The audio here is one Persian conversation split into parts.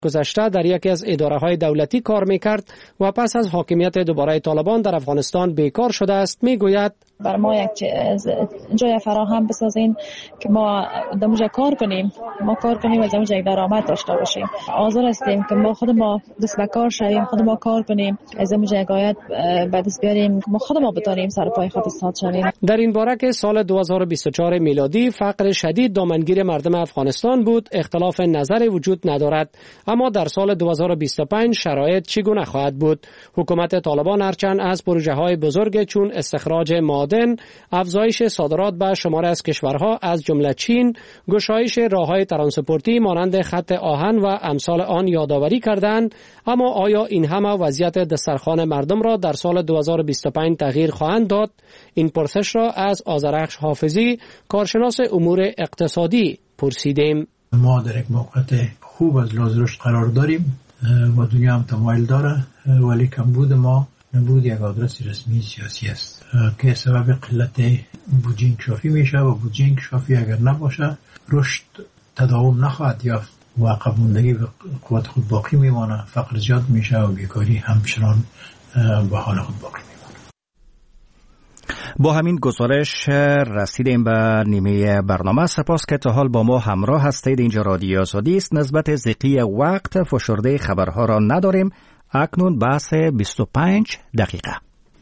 گذشته در یکی از اداره‌های دولتی کار می‌کرد و پس از حاکمیت دوباره طالبان در افغانستان بیکار شده است. میگوید بر ما یک جای فراهم بسازین که ما دموجه کار کنیم، و دموجه یک درآمد داشته باشیم. حاضر هستیم که ما خود ما دست به کار شویم، خود ما کار کنیم، از دموجه عاید به دست بیاریم، ما خود ما بتونیم سر پای خود ایستاد شویم. در این باره که سال 2024 میلادی فقر شدید دامنگیر مردم افغانستان بود، اختلاف نظر وجود ندارد. اما در سال 2025 شرایط چگونه خواهد بود؟ حکومت طالبان هرچند از پروژه‌های بزرگ چون استخراج معدن، افزایش صادرات به شمار از کشورها از جمله چین، گشایش راه‌های ترانسپورتی مانند خط آهن و امثال آن یادآوری کردند، اما آیا این همه وضعیت دسترخوان مردم را در سال 2025 تغییر خواهند داد؟ این پرسش را از آذرخش حافظی، کارشناس امور اقتصادی، پرسیدیم. ما در یک موقعیت خوب از لحاظ رشد قرار داریم و دنیا هم تمایل داره، ولی کمبود ما نبود یک آدرس رسمی سیاسی است که سبب قلت بودجه انکشافی میشه و بودجه انکشافی اگر نباشه رشد تداوم نخواهد یافت و عقب ماندگی به قوت خود باقی میمانه، فقر زیاد میشه و بیکاری همچنان به حال خود باقی میمانه. با همین گزارش رسیدیم به نیمه برنامه. سپاس که تا حال با ما همراه هستید. اینجا رادیو آزادی است. نسبت ذیقی وقت فشرده خبرها را نداریم. اکنون بحث 25 دقیقه.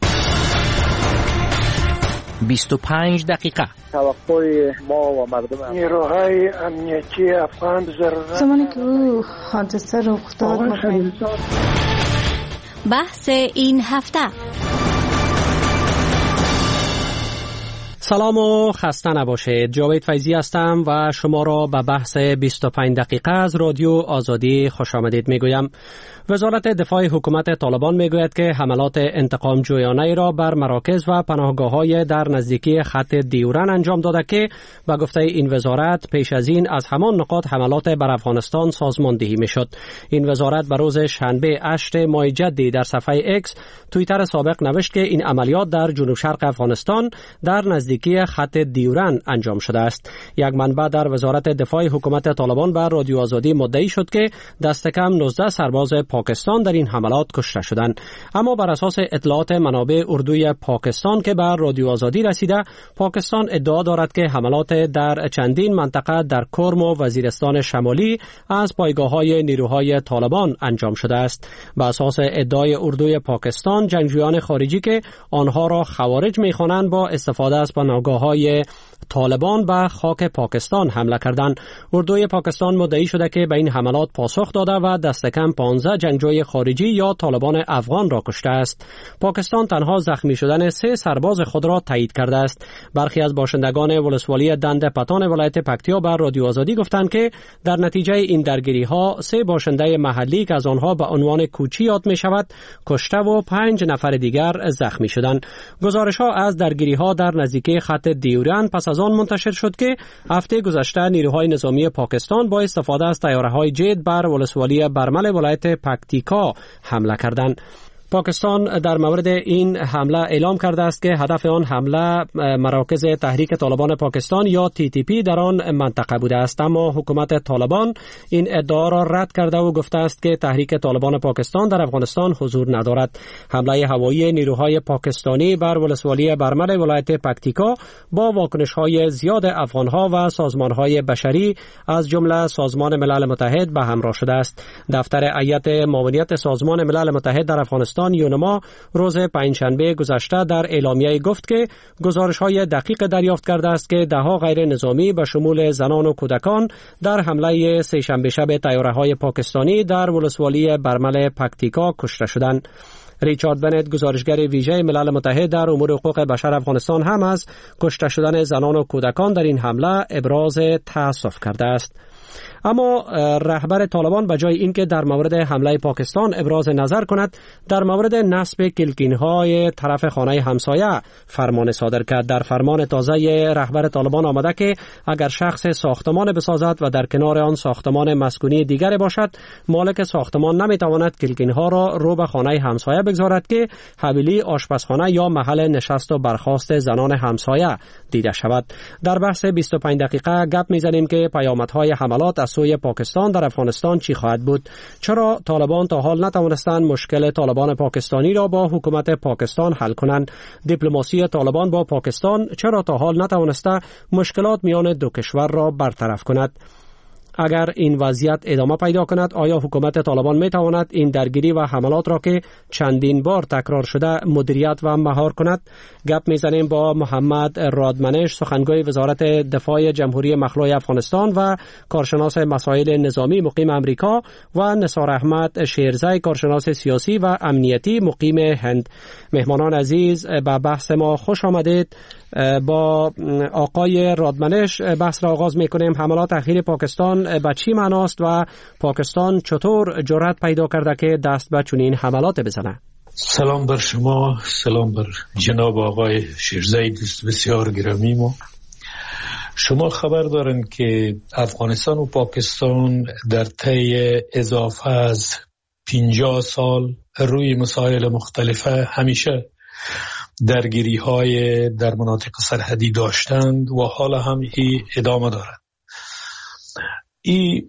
25 دقیقه. توقع ما و مردم نیروهای امنیتی افغان زمانی که او حادثه رخ داد بحث این هفته. سلام و خسته نباشید. جاوید فیضی هستم و شما را به بحث 25 دقیقه از رادیو آزادی خوش آمدید میگویم. وزارت دفاع حکومت طالبان میگوید که حملات انتقام جویانه را بر مراکز و پناهگاه‌های در نزدیکی خط دیورن انجام داده که به گفته این وزارت پیش از این از همان نقاط حملات بر افغانستان سازماندهی میشد. این وزارت به روز شنبه 8 ماه جدی در صفحه اکس توییتر سابق نوشت که این عملیات در جنوب شرق افغانستان در نزدیکی خط دیورن انجام شده است. یک منبع در وزارت دفاع حکومت طالبان بر رادیو آزادی مدعی شد که دست کم 19 سرباز پاکستان در این حملات کشته شدند. اما بر اساس اطلاعات منابع اردوی پاکستان که بر رادیو آزادی رسیده، پاکستان ادعا دارد که حملات در چندین منطقه در کرم و وزیرستان شمالی از پایگاه‌های نیروهای طالبان انجام شده است. بر اساس ادعای اردوی پاکستان، جنگجویان خارجی که آنها را خوارج می‌خوانند با استفاده از پناهگاه‌های طالبان به خاک پاکستان حمله کردند. اردوی پاکستان مدعی شده که به این حملات پاسخ داده و دست کم 15 جنگجوی خارجی یا طالبان افغان را کشته است. پاکستان تنها زخمی شدن 3 سرباز خود را تایید کرده است. برخی از باشندگان ولسوالی دنده پتان ولایت پکتیا بر رادیو آزادی گفتند که در نتیجه این درگیری‌ها 3 باشنده محلی که از آنها به عنوان کوچی یاد می‌شود کشته و 5 نفر دیگر زخمی شدند. گزارش‌ها از درگیری‌ها در نزدیکی خط دیورن پس از آن منتشر شد که هفته گذشته نیروهای نظامی پاکستان با استفاده از طیاره‌های جت بر ولسوالی برمل ولایت پکتیکا حمله کردند. پاکستان در مورد این حمله اعلام کرده است که هدف آن حمله مراکز تحریک طالبان پاکستان یا TTP در آن منطقه بوده است، اما حکومت طالبان این ادعا را رد کرده و گفته است که تحریک طالبان پاکستان در افغانستان حضور ندارد. حمله هوایی نیروهای پاکستانی بر ولسوالی برمل ولایت پکتیکا با واکنش‌های زیاد افغان‌ها و سازمان‌های بشری از جمله سازمان ملل متحد به همراه شده است. دفتر هیئت معاونیت سازمان ملل متحد در افغانستان یونما روز پنجشنبه گذشته در اعلامیه گفت که گزارش‌های دقیق دریافت کرده است که ده‌ها غیر نظامی به شمول زنان و کودکان در حمله سه‌شنبه شب طیاره‌های پاکستانی در ولسوالی برمل پکتیکا کشته شدند. ریچارد بنت، گزارشگر ویژه ملل متحد در امور حقوق بشر افغانستان، هم از کشته شدن زنان و کودکان در این حمله ابراز تأسف کرده است. اما رهبر طالبان به جای اینکه در مورد حمله پاکستان ابراز نظر کند، در مورد نصب کلکین‌های طرف خانه همسایه فرمان صادر کرد. در فرمان تازه رهبر طالبان آمده که اگر شخص ساختمان بسازد و در کنار آن ساختمان مسکونی دیگر باشد، مالک ساختمان نمیتواند کلکین‌ها را رو به خانه همسایه بگذارد که حویلی، آشپزخانه یا محل نشست و برخاست زنان همسایه دیده شود. در بحث 25 دقیقه گپ میزنیم که پیامدهای حملات حملات از سوی پاکستان در افغانستان چی خواهد بود؟ چرا طالبان تا حال نتوانستند مشکل طالبان پاکستانی را با حکومت پاکستان حل کنند؟ دیپلماسی طالبان با پاکستان چرا تا حال نتوانسته مشکلات میان دو کشور را برطرف کند؟ اگر این وضعیت ادامه پیدا کند، آیا حکومت طالبان می تواند این درگیری و حملات را که چندین بار تکرار شده مدیریت و مهار کند؟ گپ میزنیم با محمد رادمنش، سخنگوی وزارت دفاع جمهوری مخلوع افغانستان و کارشناس مسائل نظامی مقیم امریکا، و نثار احمد شیرزی، کارشناس سیاسی و امنیتی مقیم هند. مهمانان عزیز، به بحث ما خوش آمدید. با آقای رادمنش بحث را آغاز میکنیم. حملات اخیر پاکستان به چی معناست و پاکستان چطور جرأت پیدا کرده که دست به چنین حملات بزنه؟ سلام بر شما، سلام بر جناب آقای شیرزی، دوست بسیار گرامی ما. شما خبر دارن که افغانستان و پاکستان در طی اضافه از 50 سال روی مسائل مختلفه همیشه درگیری های در مناطق سرحدی داشتند و حالا هم ادامه دارد. این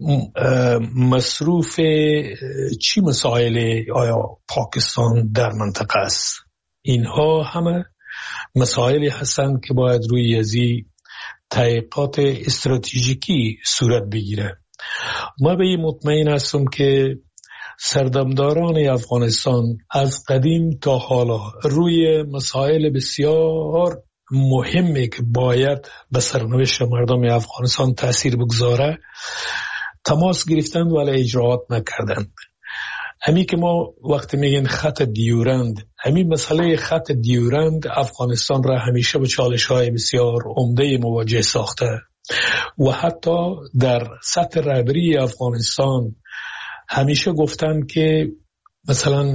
مصروف چی مسائل آیا پاکستان در منطقه است؟ اینها همه مسائلی هستند که باید روی ازی تحقیقات استراتژیکی صورت بگیره. ما به این مطمئن هستم که سردمداران افغانستان از قدیم تا حالا روی مسائل بسیار مهمی که باید به سرنوشت مردم افغانستان تأثیر بگذاره تماس گرفتند ولی اجراات نکردند. همین که ما وقتی میگن خط دیورند، همین مسئله خط دیورند افغانستان را همیشه به چالش‌های بسیار عمده مواجه ساخته و حتی در سطح رهبری افغانستان همیشه گفتن که مثلا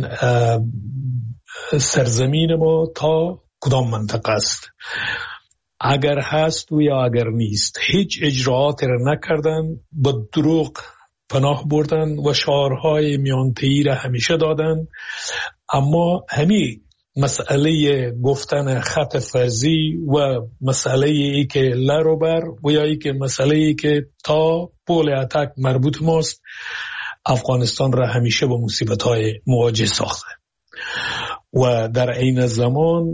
سرزمین ما تا کدام منطقه است، اگر هست و یا اگر نیست. هیچ اجراعات را نکردن، با دروغ پناه بردن و شعارهای میانتهی را همیشه دادن. اما همین مسئله گفتن خط فرضی و مسئله ای که لروبر و یا ای که مسئله ای که تا پول اتک مربوط ماست، افغانستان را همیشه با مصیبت‌های مواجه ساخته و در این زمان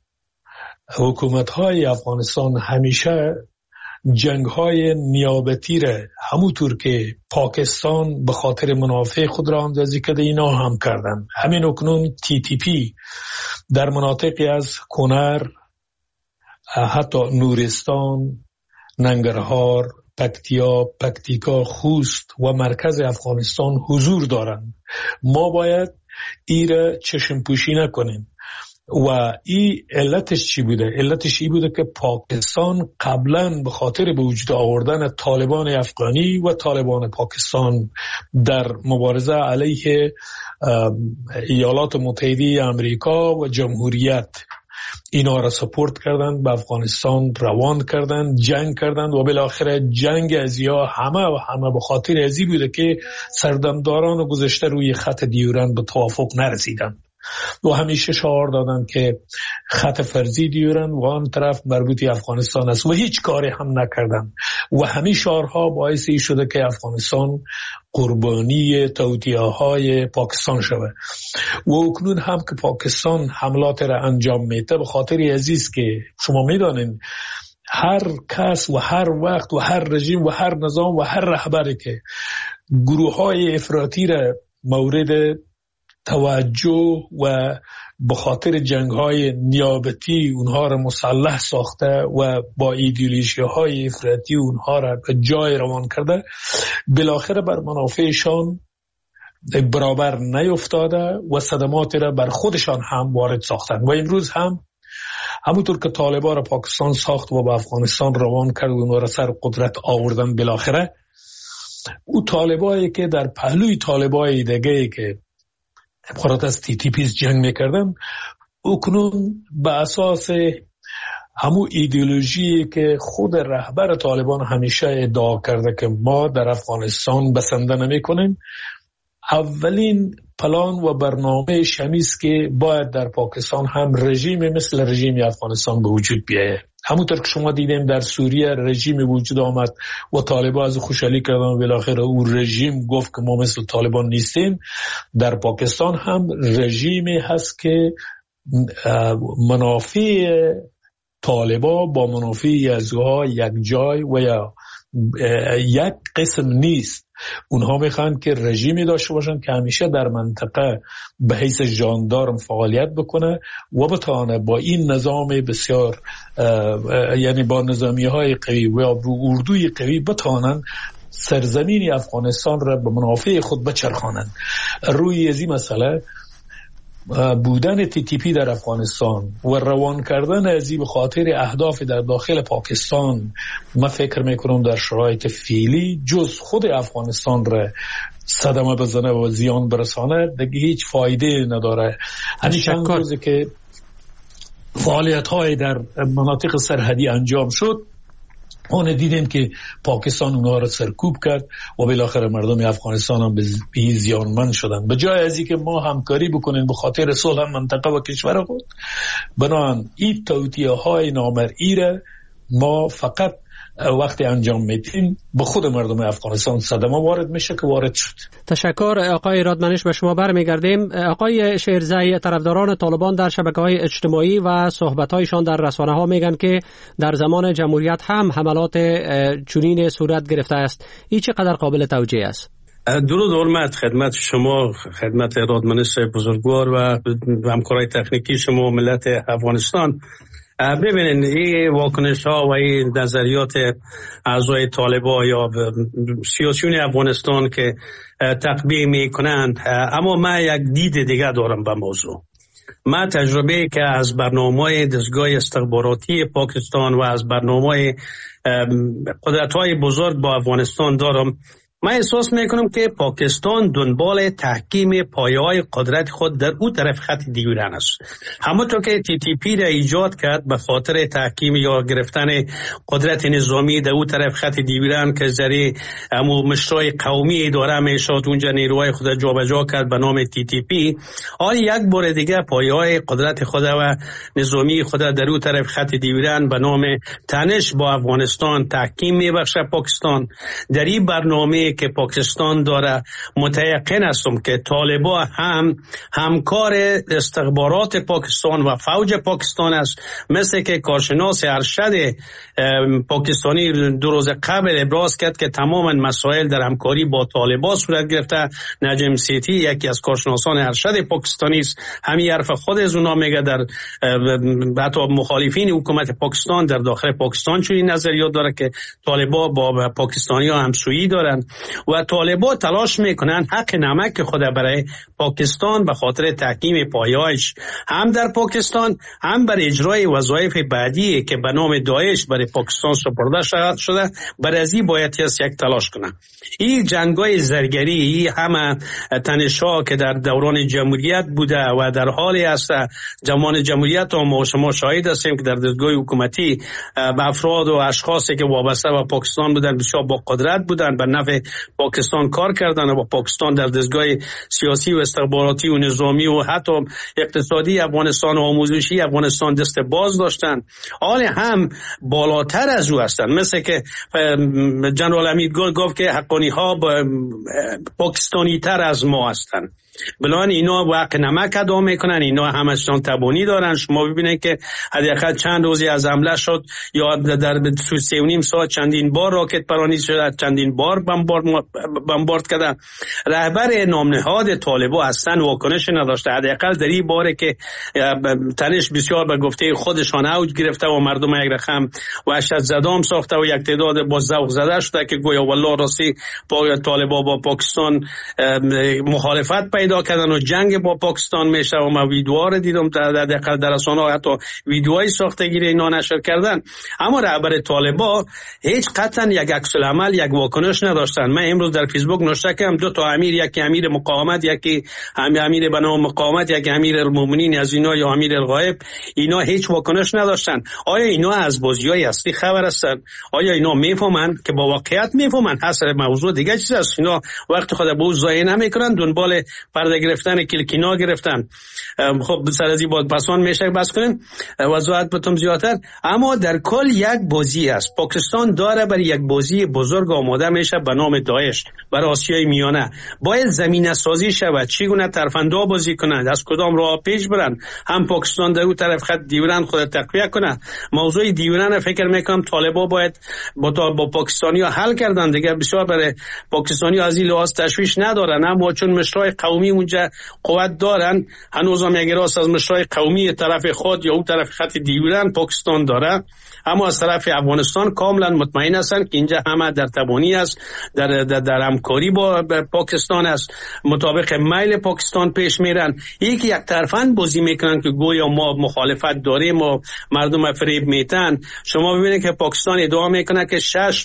حکومت‌های افغانستان همیشه جنگ‌های نیابتی را همونطور که پاکستان به خاطر منافع خود را اندازی کرده اینا هم کردن. همین اکنون TTP در مناطقی از کنر، حتی نورستان، ننگرهار، پکتیکا، خوست و مرکز افغانستان حضور دارند. ما باید ایره چشم پوشی نکنیم. و این علتش چی بوده؟ علتش این بوده که پاکستان قبلا به خاطر به وجود آوردن طالبان افغانی و طالبان پاکستان در مبارزه علیه ایالات متحده امریکا و جمهوریت اینا را سپورت کردند، به افغانستان روان کردند، جنگ کردند و بالاخره جنگ ازیا همه به خاطر ازی بوده که سردمداران گذشته روی خط دیورند به توافق نرسیدند و همیشه شعار دادند که خط فرضی دیورند و آن طرف مربوطی افغانستان است و هیچ کاری هم نکردند و همین شعارها باعث شده که افغانستان قربانی توطئه‌های پاکستان شود و اکنون هم که پاکستان حملات را انجام میده به خاطر عزیز که شما میدانید هر کس و هر وقت و هر رژیم و هر نظام و هر رهبری که گروه‌های افراطی را مورد توجه و به خاطر جنگ‌های نیابتی اونها را مسلح ساخته و با ایدئولوژی‌های افراطی اونها را به جای روان کرده، بالاخره بر منافعشان برابر نیفتاده و صدمات را بر خودشان هم وارد ساختن و امروز هم همونطور که طالبان را پاکستان ساخت و به افغانستان روان کرد و اونها را سر قدرت آوردن، بالاخره او طالبایی که در پهلوی طالبای دیگه که عبارت از TTP جنگ میکردن، اکنون به اساس همون ایدئولوژی که خود رهبر طالبان همیشه ادعا کرده که ما در افغانستان بسنده نمیکنیم، اولین پلان و برنامه شمیست که باید در پاکستان هم رژیم مثل رژیم افغانستان به وجود بیایه. همونطور که شما دیدیم در سوریه رژیم وجود آمد و طالبان از خوشحالی کردن و بالاخره او رژیم گفت که ما مثل طالبان نیستیم. در پاکستان هم رژیمی هست که منافع طالبان با منافع یزدها یک جای و یا یک قسم نیست. اونها میخوان که رژیمی داشته باشن که همیشه در منطقه به حیث ژاندارم فعالیت بکنه و بتونه با این نظام بسیار یعنی با نظامی های قوی و اردوی قوی بتونن سرزمین افغانستان را به منافع خود بچرخانند. روی ازی مسئله بودن TTP در افغانستان و روان کردن ازی به خاطر اهداف در داخل پاکستان، من فکر میکنم در شرایط فعلی جز خود افغانستان را صدمه بزنه و زیان برسانه دیگه هیچ فایده نداره. همین چند روزی که فعالیت های در مناطق سرحدی انجام شد، اون دیدیم که پاکستان اونها را سرکوب کرد و بالاخره مردم افغانستان هم به زیانمند شدند. به جای از اینکه ما همکاری بکنیم به خاطر صلح منطقه و کشور خود، بنابراین این توطئه های نامرئی را ما فقط وقتی انجام میدیم به خود مردم افغانستان صدمه وارد میشه که وارد شد. تشکر آقای رادمنش. به شما برمیگردیم. آقای شیرزی، طرفداران طالبان در شبکه‌های اجتماعی و صحبت‌هایشان در رسانه‌ها میگن که در زمان جمهوریت هم حملات چنین صورت گرفته است. این چقدر قابل توجیه است؟ درود حرمت خدمت شما، خدمت رادمنش بزرگوار و همکارای تکنیکی شما و ملت افغانستان. ببینید این واکنش ها و این نظریات اعضای طالبان یا سیاسیون افغانستان که تقبیح می کنند، اما من یک دید دیگه دارم به موضوع. من تجربه که از برنامه دستگاه استخباراتی پاکستان و از برنامه قدرت های بزرگ با افغانستان دارم، من احساس میکنم که پاکستان دنبال تحکیم پایه‌های قدرت خود در او طرف خط دیگران است. همونطور که TTP را ایجاد کرد به خاطر تحکیم یا گرفتن قدرت نظامی در او طرف خط دیگران که زری همو مشرای قومی اداره میشد اونجا نیروهای خود جابجا کرد به نام TTP، آن یک بار دیگه پایه‌های قدرت خود و نظامی خود در او طرف خط دیگران به نام تنش با افغانستان تحکیم میبخشه. پاکستان در این برنامه که پاکستان داره متیقن هستم که طالبان هم همکار استخبارات پاکستان و فوج پاکستان است، مثل که کارشناس ارشد پاکستانی 2 روز قبل ابراز کرد که تماما مسائل در همکاری با طالبان صورت گرفته. نجم سیتی یکی از کارشناسان ارشد پاکستانی است، همین حرف خود از اونا میگه. در حتی مخالفین حکومت پاکستان در داخل پاکستان چنین نظریات داره که طالبان با پاکستانی ها همسویی دارن و طالبان تلاش میکنن حق نمک خود برای پاکستان به خاطر تحکیم پایه‌اش هم در پاکستان هم بر اجرای وظایف بعدی که به نام داعش برای پاکستان سپرده شده بر ازی باید یک تلاش کنن. این جنگ‌های زرگری، این همه تنش‌ها که در دوران جمهوریت بوده و در حالی است زمان جمهوریت و شما شاهد هستیم که در دستگاه حکومتی افراد و اشخاصی که وابسته به پاکستان بودن بسیار با قدرت بودن، به نفع پاکستان کار کردن و با پاکستان در دستگاه سیاسی و استخباراتی و نظامی و حتی اقتصادی افغانستان و آموزشی افغانستان دست باز داشتن. حال هم بالاتر از او هستن، مثل که جنرال امیرگل گفت که حقانی ها پاکستانی تر از ما هستن. بلان اینا واقع نمک ادا میکنن، اینا همشون تبانی دارن. شما ببینید که حداقل چند روزی از حمله شد یا در 3.5 ساعت چندین بار راکت پرانی شد، چندین بار بمبارد کردن. رهبر نامنهاد طالبان اصلا واکنش نداشته، حداقل در این باره که تنش بسیار به گفته خودشان اوج گرفته و مردم یک رقم وحشت زدام ساخته و یک تعداد با ذوق زده شده که گویا والله راستی طالبان با پاکستان مخالفت پیدا کردن و جنگ با پاکستان میشه و من ویدیوها رو دیدم در رسانه‌ها، حتی ویدیوهای ساختگی اینا نشر کردن. اما رهبر طالبان هیچ قطعا یک عکس العمل، یک واکنش نداشتن. من امروز در فیسبوک نوشته کردم 2 تا امیر، یکی امیر مقاومت، یکی امیر به نام مقاومت، یکی امیر المؤمنین از اینا یا امیر الغایب، اینا هیچ واکنش نداشتن. آیا اینا از بازیای اصلی خبر هستن؟ آیا اینا میفهمن که با واقعیت میفهمن؟ حسب موضوع دیگه چیز است. اینا وقت خود به او ضایع نمیکنن، دنبال پرده گرفتن، کلکینا گرفتن. خب سر از این بود پسان میشه بس کنیم وضاحت بتم زیادتر. اما در کل یک بازی است. پاکستان داره برای یک بازی بزرگ آماده میشه به نام داعش برای آسیای میانه. باید زمینه سازی شود، چگونه ترفندا بازی کنند، از کدام راه پیش برند. هم پاکستان در اون طرف خط دیورند خود تقویه کنه. موضوع دیورند فکر میکنم طالبا باید با پاکستانی‌ها حل کردن دیگه. بسیار برای پاکستانی‌ها از این لحاظ تشویش ندارن، اما چون مشرای قومی اونجا قوت دارن، هنوز هم یک راست از مشرای قومی طرف خود یا اون طرف خط دیورند پاکستان داره. اما از طرف افغانستان کاملا مطمئن هستند که اینجا همه در تبانی است، در همکاری با پاکستان است، مطابق میل پاکستان پیش میرن. یک طرفاً بازی میکنن که گویا ما مخالفت داریم و مردم فریب میتن. شما ببینید که پاکستان ادعا میکنه که 6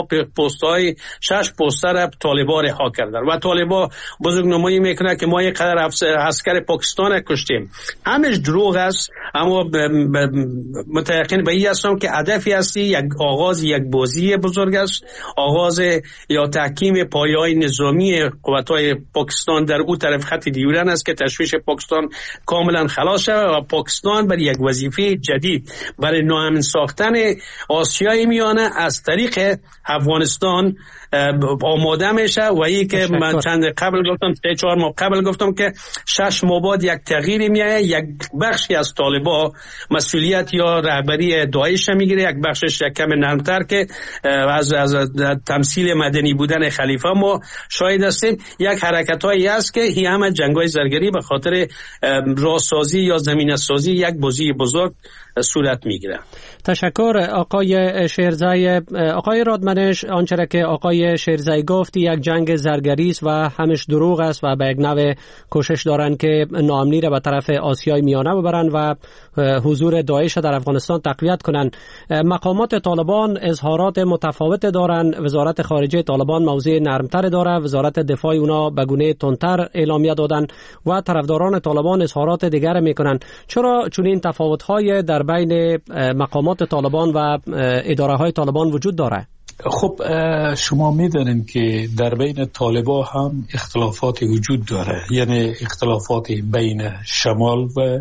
پوستر طالبا رها کردن و طالبا بزرگنمایی میکنه که ما یک قدر عسکر پاکستان کشتیم. همش دروغ است. اما متأکد به این هستم که هدفی هستی یک بازی بزرگ است، آغاز یا تحکیم پایه‌های نظامی قوت‌های پاکستان در اون طرف خط دیورند است که تشویش پاکستان کاملا خلاص شود و پاکستان برای یک وظیفه جدید برای ناامن ساختن آسیای میانه از طریق افغانستان آماده میشه. و این که من چند قبل گفتم 3-4 ماه قبل گفتم که 6 ماه بعد یک تغییری میاد، یک بخشی از طالبا مسئولیت یا رهبری داعش میگیره، یک بخشش یک کم نرمتر که از تمثیل مدنی بودن خلیفه ما شاهد هستیم. یک حرکتایی است که این همه جنگ‌های زرگری به خاطر راهسازی یا زمینه سازی یک بازی بزرگ صورت میگیره. تشکر آقای شیرزای. آقای رادمنش، آنچه که آقای شیرزای گفت یک جنگ زرگری است و همش دروغ است و به یک نوع کوشش دارن که ناامنی را به طرف آسیای میانه ببرن و حضور داعش در افغانستان تقویت کنن. مقامات طالبان اظهارات متفاوت دارن. وزارت خارجه طالبان موضع نرمتر داره، وزارت دفاع اونا به گونه تندتر اعلامیه دادن و طرفداران طالبان اظهارات دیگر میکنن. چرا چنین تفاوت‌های در بین مقامات طالبان و اداره‌های طالبان وجود داره؟ خب شما می‌دانید که در بین طالبا هم اختلافات وجود داره، یعنی اختلافات بین شمال و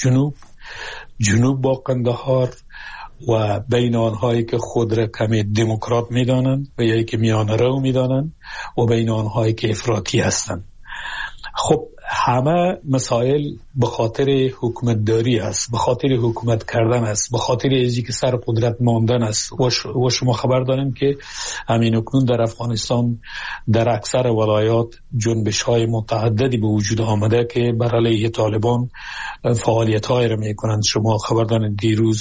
جنوب با قندهار و بین آنهایی که خود را کمی دموکرات می‌دانند و یا که میانه رو می‌دانند و بین آنهایی که افراطی هستند. خب همه مسائل به خاطر حکومتداری است، به خاطر حکومت کردن است، به خاطر اینکه که سر قدرت ماندن است. و شما خبر دارین که همین اکنون در افغانستان در اکثر ولایات جنبش‌های متعددی به وجود آمده که بر علیه طالبان فعالیت‌های را می‌کنند. شما خبر دارین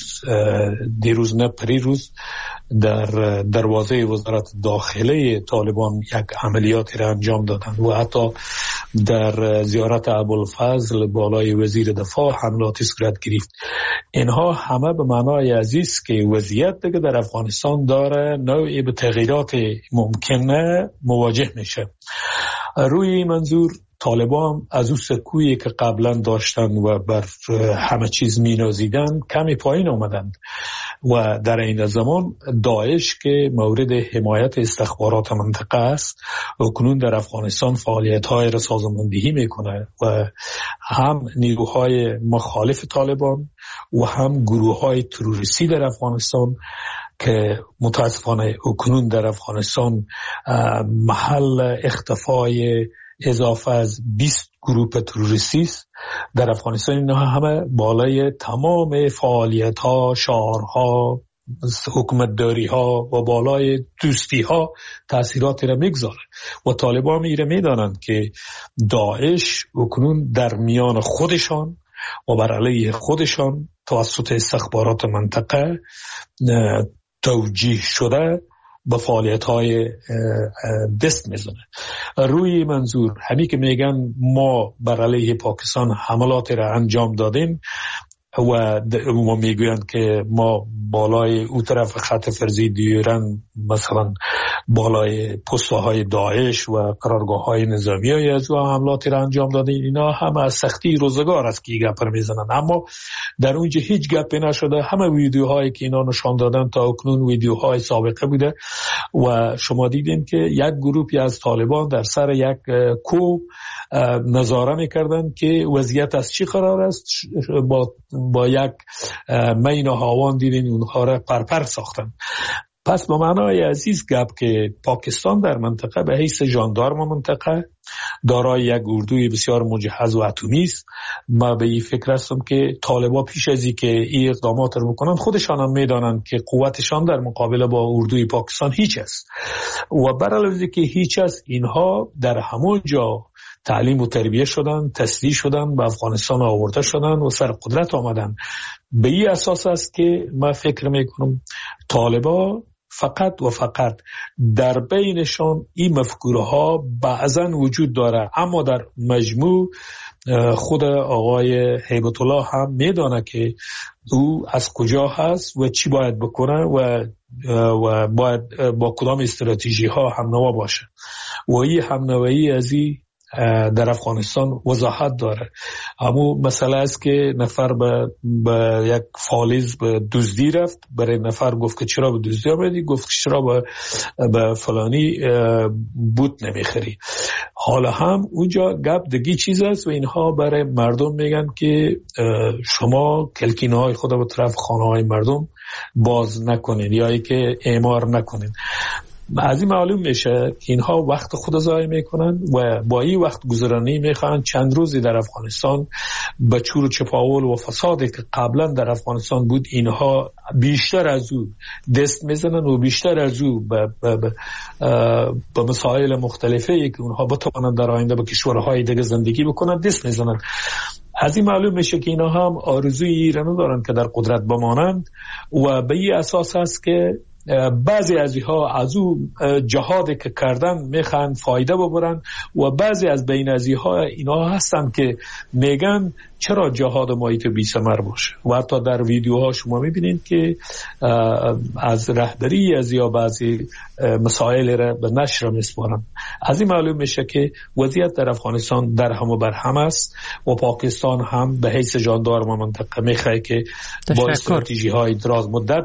دیروز نه پریروز در دروازه وزارت داخله طالبان یک عملیاتی را انجام دادند و حتی در زیارت ابوالفضل بالای وزیر دفاع حملاتی صورت گرفت. اینها همه به معنای عزیز که وضعیت دیگه در افغانستان داره نوعی به تغییرات ممکنه مواجه میشه. روی منظور طالبان از اون سکویی که قبلا داشتن و بر همه چیز مینازیدن کمی پایین آمدند و در این زمان داعش که مورد حمایت استخبارات منطقه است اکنون در افغانستان فعالیت‌های را سازماندهی میکنه و هم نیروهای مخالف طالبان و هم گروه‌های تروریستی در افغانستان که متاسفانه اکنون در افغانستان محل اختفای اضافه از 20 گروه تروریستی است در افغانستان. اینها همه بالای تمام فعالیت‌ها، شعارها، حکومتداری‌ها و بالای دوستی‌ها تأثیراتی را میگذاره و طالبان میره میدانند که داعش اکنون در میان خودشان و بر علیه خودشان توسط استخبارات منطقه توجیه شده به فعالیت‌های دست میزنه. روی منظور همین که میگن ما بر علیه پاکستان حملات را انجام دادیم، و ما میگویند که ما بالای او طرف خط فرضی دیرن، مثلا بالای پست‌های داعش و قرارگاه‌های نظامی از و حملاتی را انجام داده. اینا هم از سختی روزگار است که گپ رو میزنن، اما در اونجا هیچ گپی نشده. همه ویدیوهایی که اینا نشان دادن تا اکنون ویدیوهای سابقه بوده و شما دیدین که یک گروهی از طالبان در سر یک کوه نظاره میکردن که وضعیت از چی قرار است. با یک مین و هاوان دیدین اونها را پرپر ساختن. پس با معنای عزیز گپ که پاکستان در منطقه به حیث ژاندارم منطقه دارای یک اردوی بسیار مجهز و اتمی است. ما به این فکر هستم که طالبا پیش از این که این اقدامات رو بکنن خودشان هم میدانند که قوتشان در مقابله با اردوی پاکستان هیچ است و برعلاوه که هیچ است، اینها در همون جا تعلیم و تربیه شدن، تسلیح شدن، به افغانستان آورده شدن و سر قدرت آمدن. به این اساس است که من فکر میکنم طالبا فقط و فقط در بینشان این مفکوره ها بعضا وجود داره، اما در مجموع خود آقای هیبت الله هم میدانه که او از کجا هست و چی باید بکنه و باید با کدام استراتژی ها همنوا باشه و این همنوایی از این در افغانستان وضاحت داره. اما مسئله است که نفر به یک فالز به دزدی رفت، برای نفر گفت که چرا به دزدی آمدی، گفت که چرا به فلانی بوت نمیخری. حالا هم اونجا گپ دگی چیز است و اینها برای مردم میگن که شما کلکینه های خدا به طرف خانه های مردم باز نکنین یا ای که اعمار نکنین. از این معلوم میشه که اینها وقت خود ضایع میکنن و با این وقت گذرانی میخوان چند روزی در افغانستان به چور و چپاول و فسادی که قبلا در افغانستان بود اینها بیشتر از او دست میزنن و بیشتر از او به مسائل مختلفه که اونها بتوانند در آینده به کشورهای دیگه زندگی بکنن دست میزنن. از این معلوم میشه که اینا هم آرزوی ایران دارن که در قدرت بمانند و به این اساس هست که بعضی از اینها از او جهادی که کردن میخوان فایده ببرن و بعضی از بین از اینها هستن که میگن چرا جهاد ما ایت بی ثمر باشه و حتی در ویدیوها شما میبینید که از رهبری از یا بعضی مسائل را به نشر میسپارن. از این معلوم میشه که وضعیت در افغانستان در هم و بر هم است و پاکستان هم به حیث جاندار منطقه میخواه که با استراتژی های دراز مدت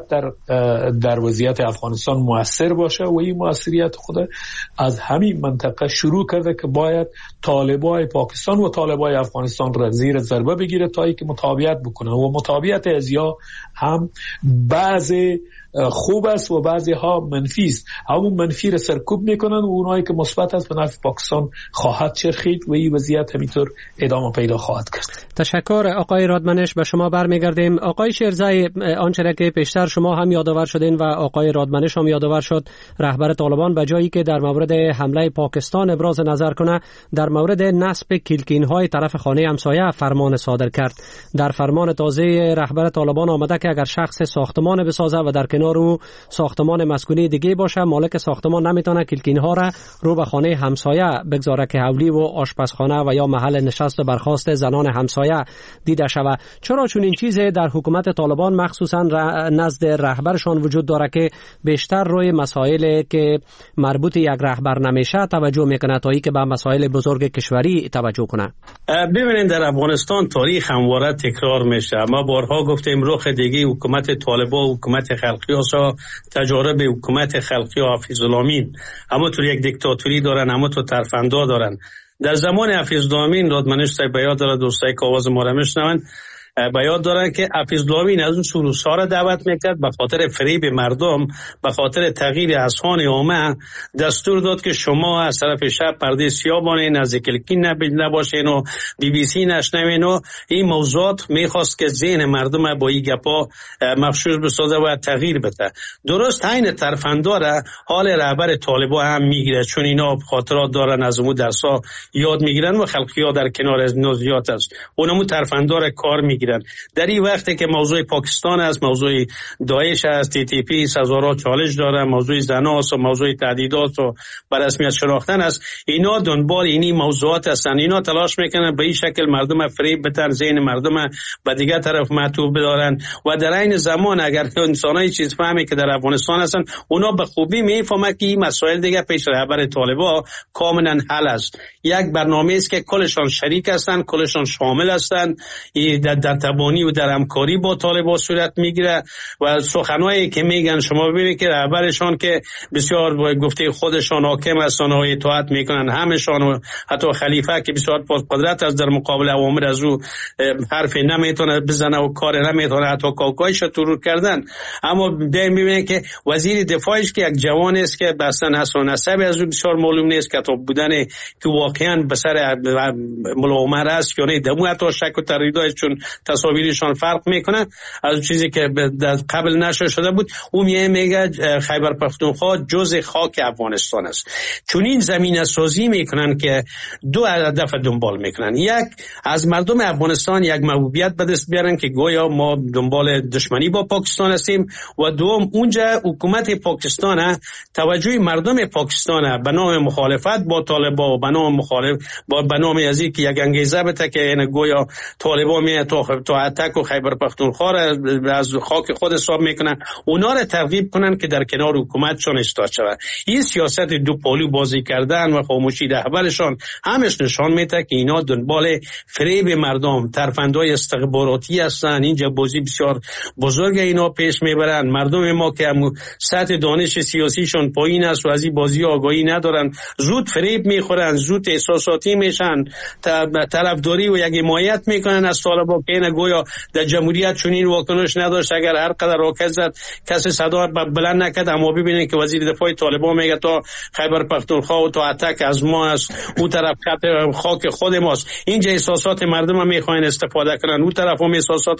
در وضعیت افغانستان مؤثر باشه و این مؤثریت خود از همین منطقه شروع کرده که باید طالبای پاکستان و طالبای افغانستان را زیر ضربه بگیره تا اینکه مطابقت بکنه و مطابقت ازیا هم بعضی خوب است و بعضی ها منفی است. همون منفی را سرکوب میکنن و اونایی که مثبت است به نفع پاکستان خواهد چرخید و این وضعیت همینطور ادامه پیدا خواهد کرد. تشکر آقای رادمنش. به شما برمیگردیم. آقای شیرزایی، آنچه که پیشتر شما هم یادآور شدین و آقای رادمنش هم یادآور شد، رهبر طالبان به جایی که در مورد حمله پاکستان ابراز نظر کنه، در مورد نصب کلکین‌های طرف خانه همسایه فرمان صادر کرد. در فرمان تازه رهبر طالبان آمده که اگر شخص ساختمان بسازه و در کنار او ساختمان مسکونی دیگه باشه، مالک ساختمان نمیتونه کلکین‌ها را رو به خانه همسایه بگذاره که حولی و آشپزخانه و یا محل نشست و برخاست زنان همسایه دیده شود. چرا چون این چیز در حکومت طالبان مخصوصا نزد رهبرشان وجود داره که بیشتر روی مسائل که مربوط یک رهبر نمیشه توجه میکنه تا اینکه به مسائل بزرگ کشوری توجه کنه؟ ببینید در افغانستان تاریخ همواره تکرار میشه. ما بارها گفتیم رخ دیگه حکومت طالبان و حکومت خلقی ها تجارب حکومت خلقی ها حفیظ الامین اما تو یک دیکتاتوری دارن، اما تو ترفندا دارن. در زمان حفیظ الامین رادمنش صاحب بیاد داره، دوستای که آواز ما را میشنون بیاد دارن که حفیظ الامین از اون سروس‌ها را دعوت میکرد به خاطر فریب مردم، به خاطر تغییر اذهان عامه دستور داد که شما از طرف شب پرده سیاه بانین، نزدیک کلکین نباشین و بی بی سی نشنوین و این موضوعات میخواست که ذهن مردم با این گپا مفشوش بسازه و تغییر بده. درست عین ترفندا را حال رهبر طالبان هم میگیره، چون اینا خاطرات دارن از اون درسا یاد میگیرن و خلقی ها در کنار از نوزیات است، اونمو ترفندا را کار میگیره. میگیرن. در این وقتی که موضوع پاکستان است، موضوع داعش است، TTP سزارا چالش داره، موضوع زناست و موضوع تهدیدات و بر رسمیت شناختن است، اینا دنبال اینی موضوعات هستند. اینا تلاش میکنن به این شکل مردم فریب بتن، ذهن مردم به دیگه طرف معطوف بدارن و در این زمان اگر انسانای چیز فهمی که در افغانستان هستن، اونا به خوبی میفهمن که این مسائل دیگه پیش رهبر طالبان کاملا حل است. یک برنامه است که کلشان شریک هستند، کلشان شامل هستند، در تبانی و در همکاری با طالبان صورت میگیره و سخنایی که میگن شما ببینید که رهبرشان که بسیار گفته خودشان حاکم هستند و اطاعت میکنن، همشان و حتی خلیفه که بسیار قدرت است در مقابل اوامر از او حرف نمیتونه بزنه و کار نمیتونه، حتی کاکایش ترور کردن. اما میبینید که وزیر دفاعش که یک جوان است که اصلا نسل و نسب از او بسیار معلوم نیست که تو بودن که واقعا به سر ملا عمر است یا نه، دمو حتی شک و تردید چون تصاویرشان فرق میکنه از چیزی که قبل نشر شده بود. او میگه خیبر پختونخوا جزء خاک افغانستان است. چون این زمینه سازی میکنن که دو هدف دنبال میکنن: یک، از مردم افغانستان یک محبوبیت به دست بیارن که گویا ما دنبال دشمنی با پاکستان هستیم، و دوم اونجا حکومت پاکستان توجه مردم پاکستان به نام مخالفت با طالبان و به نام ازی که یک انگیزه بده که این گویا طالبان می تو اتک و خیبر پختونخوا از خاک خود حساب میکنن، اونا را ترغیب کنن که در کنار حکومتشون ایستاد شود. این سیاست دو پالو بازی کردن و خاموشی رهبرشان همش نشان میده که اینا دنبال فریب مردم، ترفندهای استخباراتی هستن. اینجا بازی بسیار بزرگ اینا پیش میبرن. مردم ما که سطح دانش سیاسیشون پایین است و از این بازی آگاهی ندارن، زود فریب میخورن، زود احساساتی میشن، طرفداری و یک حمایت میکنن از طالبان که این گویا در جمهوریت چنین واکنش نداشت. اگر هر قدر راکت زد کسی صدا بلند نکرد. اما ببینید که وزیر دفاع طالبان میگه تا خیبر پختونخوا و تا اتک از ما است، اون طرف خاک خود ماست. اینجا احساسات مردم میخواین استفاده کنن، اون طرف هم احساسات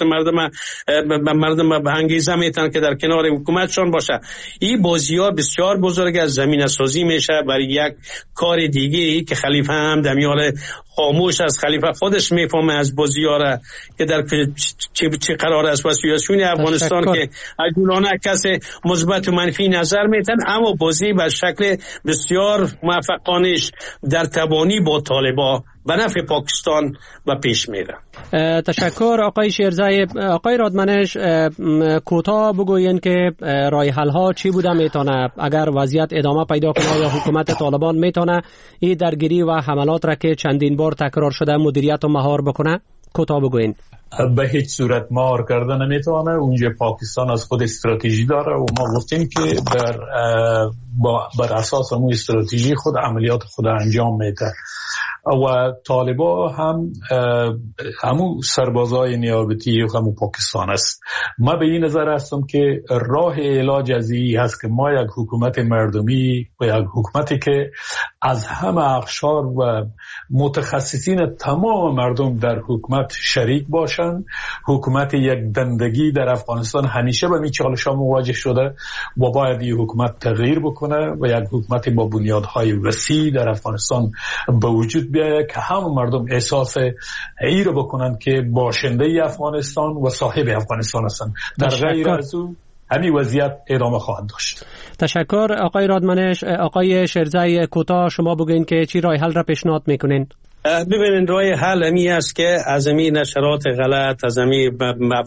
مردم به انگیزه میتن که در کنار حکومتشون باشه. این بازی‌ها بسیار بزرگ از زمینه سازی میشه برای یک کار دیگه ای که خلیفه هم دمیال خاموش از خلیفه خودش میفهمه از بازی‌ها را که در چه قرار است و سیاسیون افغانستان که عجولانه کسی مثبت و منفی نظر میتن، اما بازی به شکل بسیار موفقانش در تبانی با طالبان به نفع پاکستان و پیش میره. تشکر آقای شیرزای. آقای رادمنش، کوتاه بگوین که راه حل ها چی بوده میتونه اگر وضعیت ادامه پیدا کنه، یا حکومت طالبان میتونه این درگیری و حملات را که چندین بار تکرار شده مدیریت و مهار بکنه؟ کوتاه بگوین. به هیچ صورت مهار کرده نمیتونه. اونجا پاکستان از خود استراتژی داره و ما گفتیم که بر اساس اون استراتژی خود عملیات خود انجام میده و طالبان هم همون سربازای نیابتی همون پاکستان است. ما به این نظر هستم که راه علاج از این هست که ما یک حکومت مردمی و یک حکومتی که از همه اقشار و متخصصین تمام مردم در حکومت شریک باشند. حکومت یک دندگی در افغانستان همیشه به چالش‌ها مواجه شده و باید این حکومت تغییر بکنه و یک حکومت با بنیادهای وسیع در افغانستان به وجود بیاید که همه مردم احساس این رو بکنن که باشنده افغانستان و صاحب افغانستان هستند. در غیر از او همین وضعیت ادامه خواهد داشت. تشکر آقای رادمنش. آقای شیرزای، کوتاه شما بگوین که چی راه حل را پیشنهاد میکنین؟ ببینید راه حل همی است که از این نشرات غلط، از این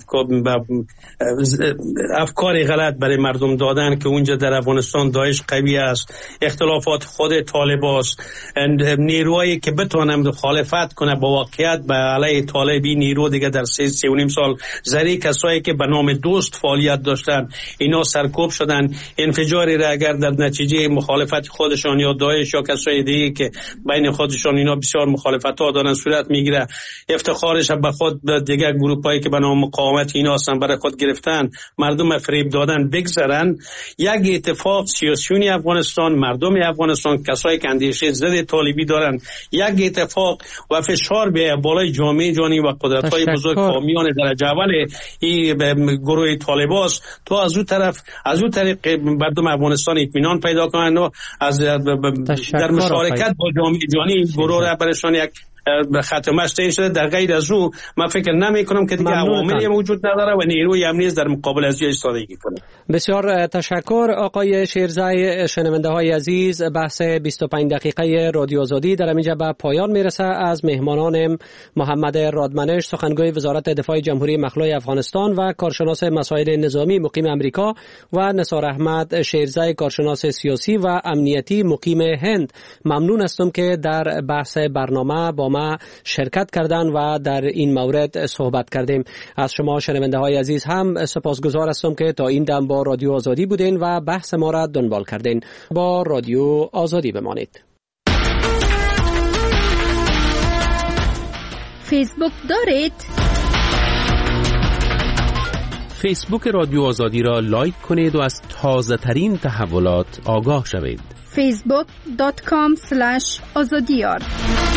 افکار غلط برای مردم دادن که اونجا در افغانستان داعش قوی است، اختلافات خود طالبان است، نیروهایی که بتونن مخالفت کنه با واقعیت به علیه طالبی، نیرو دیگه در 3.5 سال زری کسایی که به نام دوست فعالیت داشتن اینا سرکوب شدن. انفجاری را اگر در نتیجه مخالفت خودشان یا داعش یا کسای دیگه که بین خودشان اینا بسیار مخالفت دارن صورت میگیره، افتخارش به خود دیگه گروپایی که به نام مقاومت اینا هستن برای خود گرفتن، مردم فریب دادن بگذرن. یک اتفاق سیاسیونی افغانستان، مردم افغانستان، کسایی که اندیشه ضد طالبی دارن، یک اتفاق و فشار به بالای جامعه جهانی و قدرت‌های بزرگ حامیان درجه اول این گروه طالبان است تا از اون طریق مردم افغانستان اطمینان پیدا کنن و از در مشارکت با جامعه جهانی گروه را برشان یک به ختمش تعیین شده. در غیر از او من فکر نمی کنم که دیگه عواملی وجود نداره و نیروی امنی در مقابل از ایستادگی کنه. بسیار تشکر آقای شیرزای. شنونده های عزیز، بحث 25 دقیقه رادیو آزادی در اینجا به پایان میرسه. از مهمانان محمد رادمنش، سخنگوی وزارت دفاع جمهوری مخلوع افغانستان و کارشناس مسائل نظامی مقیم امریکا، و نثار احمد شیرزای، کارشناس سیاسی و امنیتی مقیم هند، ممنون هستم که در بحث برنامه با ما شرکت کردن و در این مورد صحبت کردیم. از شما شنونده های عزیز هم سپاسگزار هستم که تا این دم با رادیو آزادی بودین و بحث ما را دنبال کردین. با رادیو آزادی بمانید. فیسبوک دارید؟ فیسبوک رادیو آزادی را لایک کنید و از تازه ترین تحولات آگاه شوید. facebook.com/azadiyar